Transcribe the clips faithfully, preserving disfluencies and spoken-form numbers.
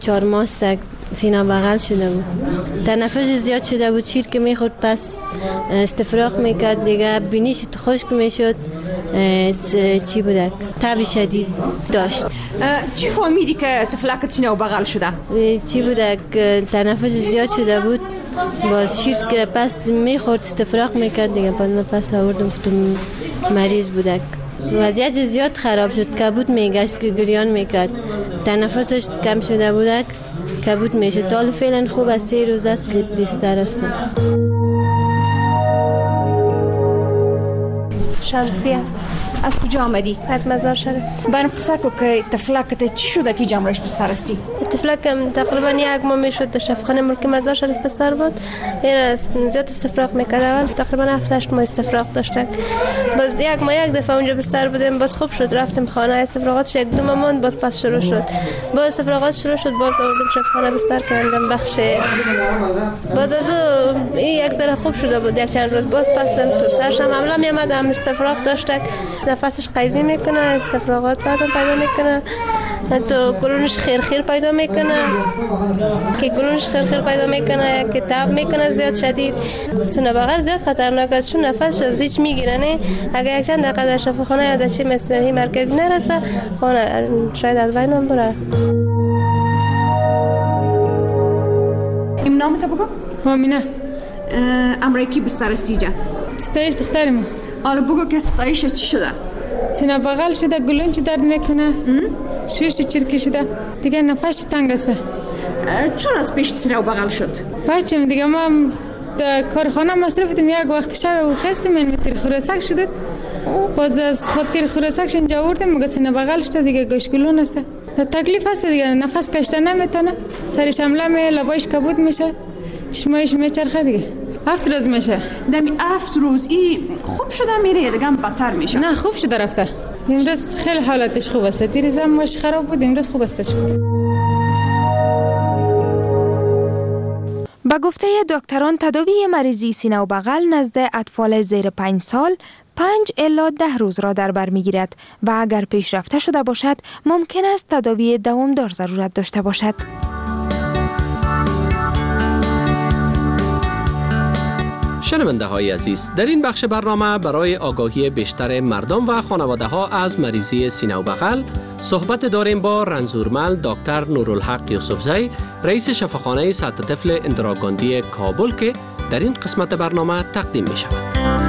چهار ماه است سینه بغل شده بود، تنفسش زیاد شده بود، شیر که میخورد پس استفراغ میکرد دیگه، بینیش خشک میشد، چی بودک تب شدید داشت. چی فهمیدی که طفلک سینه بغل شده؟ چی بودک تنفسش زیاد شده بود، باز شیر که پس میخورد استفراغ میکرد دیگه، بعد من پس آوردم گفتم مریض بودک. وضعیت زیاد خراب شد، کبود میگشت که گریان میکرد، تنفسش کم شده بودک، کبود میشه. تا فعلا خوب است، سه روز است که بیستر است. شمسیه. از کجا آمدی؟ از مزار شریف. برام قصه کو که طفلکت چی شده که جامرش بستر استی؟ طفلکم تقریبا یک ماه میشد در شفاخانه ملک مزار شریف بستر بود. این زیاد استفراغ میکرد، اول تقریبا هفت هشت ماه استفراغ داشتن. باز یک ماه یک دفعه اونجا بستر بودیم، باز خوب شد، رفتیم خانه، استفراغاتش یک دو ماه ماند، باز پس شروع شد. باز استفراغات شروع شد، باز آوردیم شفاخانه بستر کردم بخش. باز از این یک ذره خوب شده بود، یک چند روز باز پس تو سرش هم عملا میامد، هم استفراغ داشت، نفسش قیدی میکنه، استفراغات بعدم پیدا میکنه، تو گلونش خیر خیر پیدا میکنه که گلونش خیر خیر پیدا میکنه که تب میکنه زیاد شدید. سینه بغل زیاد خطرناک است چون نفسش از هیچ میگیره، نه اگر یک چند دقیقه در شفاخانه یا در چی مثل این مرکزی نرسه خانه شاید از بین هم بره. این نام تو بگو؟ مامینه. امریکی بستر استی جا؟ ستایش دخترمه. آره بگو که ستایش چی شده؟ سینه بغل شده، گلون چی درد میکنه، شوش چرکی شده، دیگه نفسش تنگ است. چون از پیش سینه بغل شد؟ بچم دیگه ما در کارخانه مصرف بودیم، یک وقت شب و خستیم این تیر خورسک شدید، باز از خاطر خورسکش اینجا آوردیم، مگه سینه بغل شده دیگه، گوش گلون است، تکلیف است دیگه، نفس کشیدن نمیتونه، سرش حمله می، لبایش کبود میشه، چشمایش میچرخه دیگه. هفت روز میشه. دمی هفت روز ای خوب شده میره یا دیگه هم بدتر میشه؟ نه خوب شده رفته. امروز خیلی حالتش خوب است. دیروز هم ماش خراب بود، امروز خوب استش. با گفته دکتران تداوی مریضی سینه و بغل نزد اطفال زیر پنج سال پنج الا ده روز را در بر میگیرد و اگر پیشرفته شده باشد ممکن است تداوی دوامدار ضرورت داشته باشد. شنونده های عزیز، در این بخش برنامه برای آگاهی بیشتر مردم و خانواده ها از مریضی سینه و بغل صحبت داریم با رنځورمل دکتر نورالحق یوسفزی، رئیس شفاخانه سطح طفل اندراگاندی کابل که در این قسمت برنامه تقدیم می شود.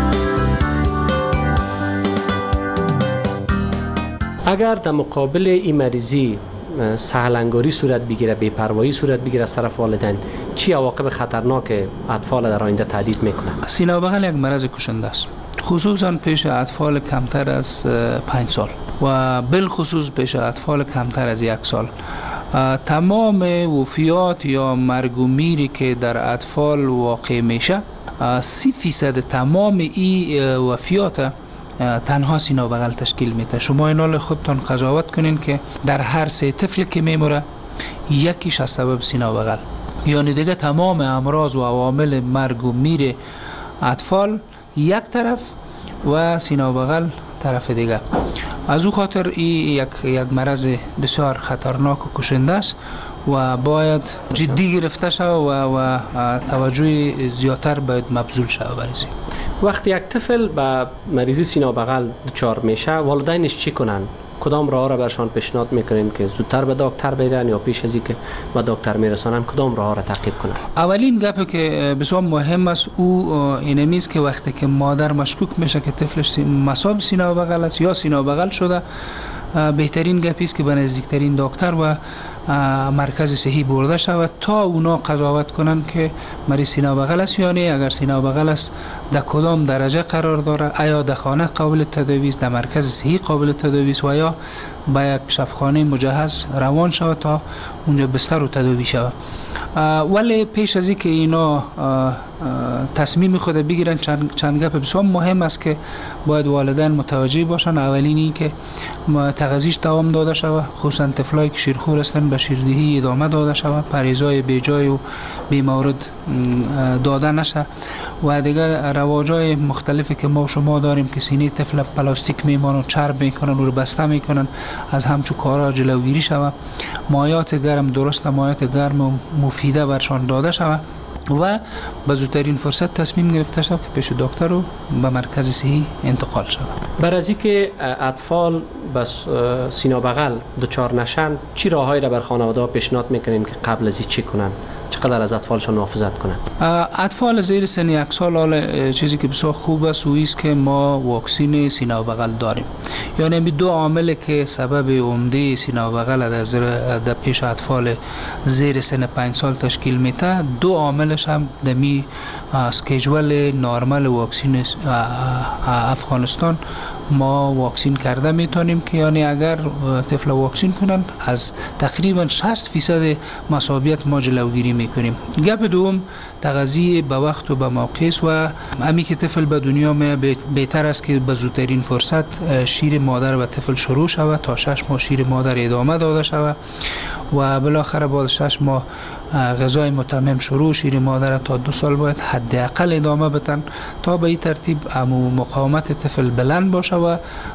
اگر در مقابل این مریضی سهلنگاری صورت بگیره، بی‌پروایی صورت بگیره از طرف والدین، چی عواقب خطرناک اطفال در آینده تهدید میکنه؟ سینه و بغل یک مرض کشنده است، خصوصا پیش اطفال کمتر از پنج سال و بالخصوص پیش اطفال کمتر از یک سال. تمام وفیات یا مرگ و میری که در اطفال واقع میشه، سی فیصد تمام این وفیات تنها سینه و بغل تشکیل میده. شما اینال خودتان قضاوت کنین که در هر سه طفل که میموره یکیش از سبب سینه و بغل، یعنی دیگه تمام امراض و عوامل مرگ و میر اطفال یک طرف و سینه و بغل طرف دیگه. از او خاطر این یک یک مرض بسیار خطرناک و کشنده است و باید جدی گرفته شود و, و توجه زیادتر باید مبذول شود برای. وقتی یک طفل با مریضی سینه و بغل دچار میشه، والدینش چی کنن؟ کدام راه را برشان پیشنهاد میکنین که زودتر به دکتر برن یا پیش از اینکه به دکتر میرسانن کدام راه را تعقیب کنن؟ اولین گپی که بسیار مهم است او اینمی است که وقتی که مادر مشکوک میشه که طفلش مصاب سینه و بغل است یا سینه و بغل شده، بهترین گپی است که به نزدیکترین دکتر و مرکز صحی برده شود تا اونا قضاوت کنن که مریض سینه و بغل است یا نه. اگر سینه و بغل است در کدام درجه قرار داره، آیا در خانه قابل تداوی است، در مرکز صحی قابل تداوی است و یا با یک شفاخانه مجهز روان شود تا اونجا بستر و تداوی شود. ولی پیش از اینکه اینا تصمیم خود بگیرن چند, چند گپ بسیار مهم است که باید والدین متوجه باشن. اولین این که تغذیش دوام داده شود، خصوصا طفلایی که شیرخوار هستند به شیردهی ادامه داده شود، پریزای بیجای و بیمورد داده نشه و دیگر رواجای مختلفی که ما شما داریم که سینه طفل پلاستیک میمانن، چرب میکنن و بسته میکنن، از همچون کارا جلوگیری شود. مایات گرم درست مایات گرم و مفیده برشان داده شود و به زودترین فرصت تصمیم گرفته شد که پیش دکتر رو به مرکز صحی انتقال شود. بر از اینکه اطفال بس سینه بغل دچار نشن، چی راههایی را بر خانواده ها پیشنهاد میکنیم که قبل از این چی کنن؟ چقدر از اطفالشان محافظت کنن؟ اطفال زیر سن یک سال حال چیزی که بسیار خوب است و است که ما واکسین سینه و بغل داریم. یعنی می دو عامل که سبب عمده سینه و بغل در در پیش اطفال زیر سن پنج سال تشکیل میده، دو عاملش هم دمی اسکیجول نرمال واکسین افغانستان ما واکسین کرده میتونیم که یعنی اگر طفل واکسین کنن از تقریبا شصت فیصد مصابیت ما جلوگیری میکنیم. گپ دوم تغذیه به وقت و به موقع است و امی که طفل به دنیا می بهتر است که به زودترین فرصت شیر مادر و طفل شروع شود تا شش ماه شیر مادر ادامه داده شود و بالاخره بعد شش ماه غذای متمم شروع شیر مادر تا دو سال باید حداقل ادامه بدن تا به این ترتیب امو مقاومت طفل بلند باشه و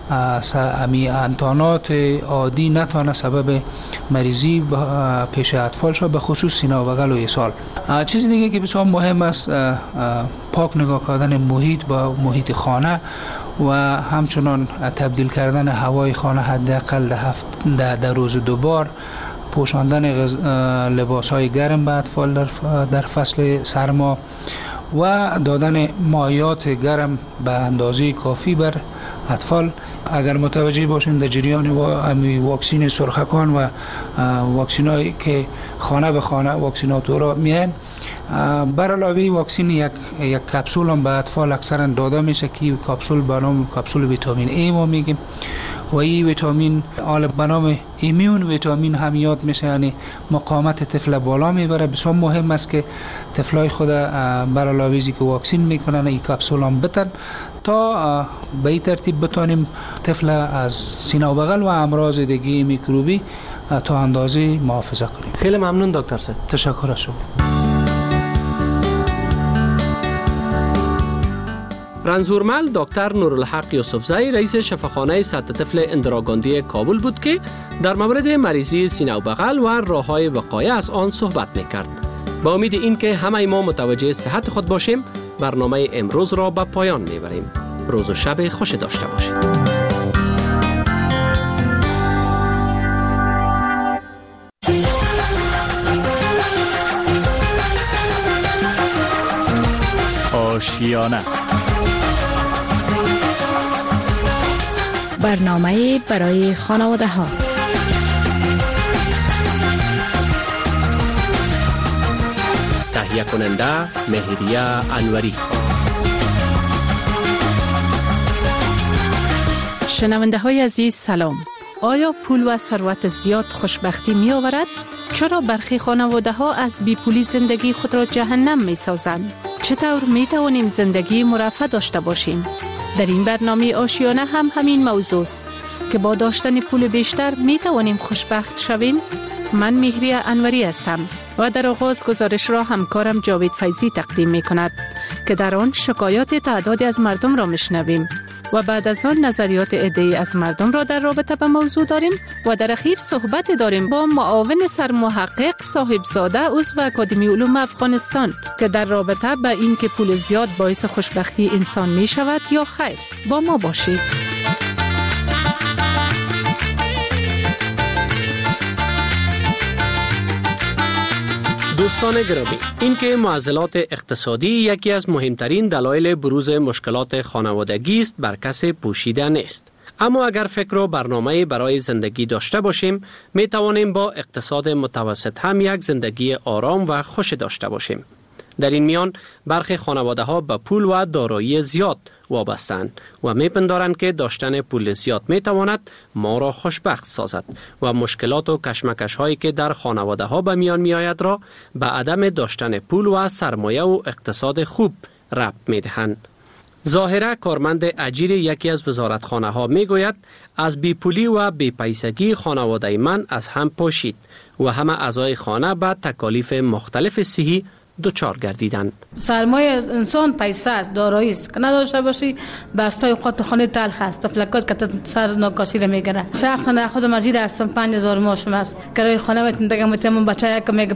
امی انتانات عادی نتانه سبب مریضی پیش اطفال شد، به خصوص سینه و بغل و اسهال. چیز دیگه که بسیار مهم است پاک نگاه کردن محیط با محیط خانه و همچنان تبدیل کردن هوای خانه حداقل در هفت در روز دو بار، پوشاندن لباس های گرم به اطفال در, در فصل سرما و دادن مایات گرم به اندازه کافی بر اطفال. اگر متوجه باشین در جریان واکسین سرخکان و واکسین هایی که خانه به خانه واکسیناتورها میان، بر علاوه واکسین یک یک کپسول هم به اطفال اکثرا داده میشه که کپسول به نام کپسول ویتامین ای ما میگیم و این ویتامین آل به نام ایمیون ویتامین هم یاد میشه، یعنی مقاومت طفل بالا میبره. بسیار مهم است که طفلای خود بر علاوه که واکسین میکنن این کپسول هم بتن تا به این ترتیب بتونیم طفل از سینه و بغل و امراض دیگه میکروبی تا اندازه محافظت کنیم. خیلی ممنون دکتر صاحب. تشکر از شما. رنزورمل دکتر نورالحق یوسفزئی رئیس شفاخانه سطح طفل اندراگاندی کابل بود که در مورد مریضی سینه و بغل و راه‌های وقایع از آن صحبت می‌کرد. با امید اینکه همه ما متوجه صحت خود باشیم، برنامه امروز را به پایان می‌بریم. روز و شب خوش داشته باشید. آشیانه برنامه برای خانواده ها. تهیه کننده مهریه انوری. شنونده های عزیز سلام. آیا پول و ثروت زیاد خوشبختی می آورد؟ چرا برخی خانواده ها از بیپولی زندگی خود را جهنم می سازند؟ چطور می توانیم زندگی مرفه داشته باشیم؟ در این برنامه آشیانه هم همین موضوع است که با داشتن پول بیشتر می توانیم خوشبخت شویم. من مهریه انوری هستم و در آغاز گزارش را همکارم جاوید فیضی تقدیم می کند که در آن شکایات تعدادی از مردم را میشنویم و بعد از آن نظریات عده‌ای از مردم را در رابطه به موضوع داریم و در اخیر صحبت داریم با معاون سرمحقق صاحبزاده عضو اکادمی علوم افغانستان که در رابطه به این که پول زیاد باعث خوشبختی انسان می شود یا خیر. با ما باشید. دوستان گرامی، اینکه معضلات اقتصادی یکی از مهمترین دلایل بروز مشکلات خانوادگی است بر کسی پوشیده نیست. اما اگر فکر و برنامه برای زندگی داشته باشیم، می توانیم با اقتصاد متوسط هم یک زندگی آرام و خوش داشته باشیم. در این میان برخی خانواده ها به پول و دارایی زیاد وابستند و میپندارند که داشتن پول زیاد میتواند ما را خوشبخت سازد و مشکلات و کشمکش هایی که در خانواده ها به میان می آید را به عدم داشتن پول و سرمایه و اقتصاد خوب ربط میدهند. ظاهره کارمند اجیر یکی از وزارتخانه ها می گوید از بیپولی و بیپیسگی خانواده من از هم پاشید و همه اعضای خانه به تکالیف مختلف صحی دوچار گردیدند. سرمایه انسان پیسه است، دارایی است که نداشته باشی بسته اوقات خانه تلخ است، تفلکات که سر ناکاسی را میگیره. شخصا خود مجید هستم، پنج هزار ماشم است، کرایه خانه و تندگم تمام بچه یک میگه